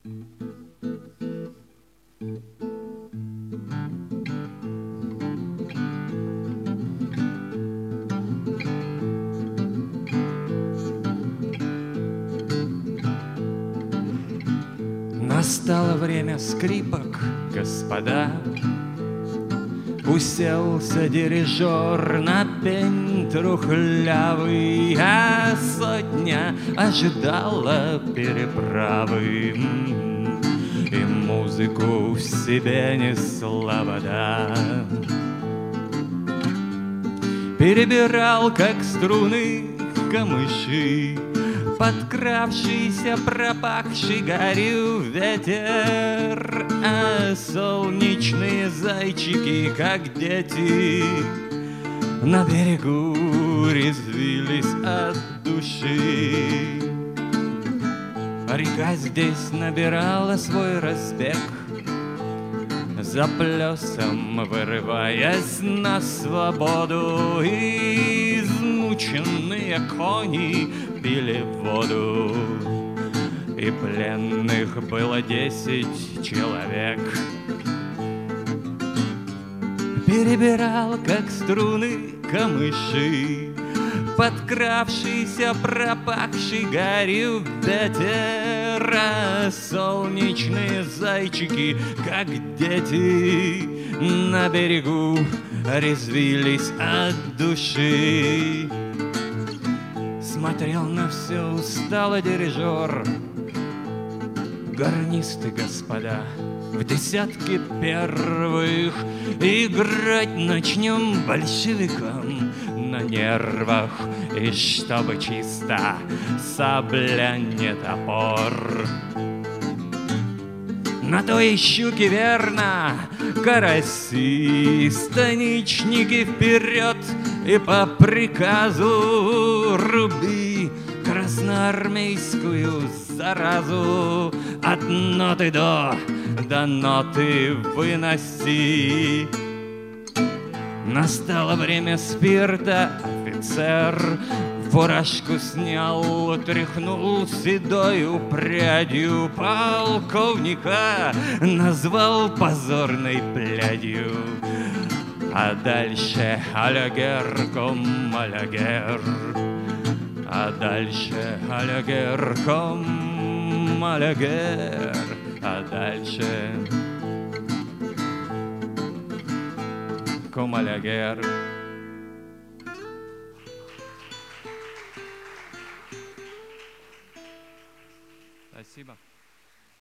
Настало время скрипок, господа. Уселся дирижер на пень трухлявый, а сотня ожидала переправы. И музыку в себе несла вода. Перебирал, как струны, камыши, подкравшийся, пропахший гарью ветер, а солнечные зайчики, как дети, на берегу резвились от души. Река здесь набирала свой разбег, за плесом вырываясь на свободу, и измученные кони пили воду, и пленных было 10 человек. Перебирал, как струны, камыши, подкравшийся, пропахший гарью ветер, а солнечные зайчики, как дети, на берегу резвились от души. Смотрел на все устало дирижер. Гарнисты, господа, в десятке первых играть начнем большевикам на нервах, и чтобы чисто сабля не топор. На то и щуки верно, караси, станичники вперед, и по приказу руби красноармейскую заразу от ноты до ноты выноси. Настало время спирта, офицер фуражку снял, тряхнул седою прядью, полковника назвал позорной плядью. А дальше алягер, ком алягер, а дальше алягер, ком алягер, а дальше ком алягер. Спасибо.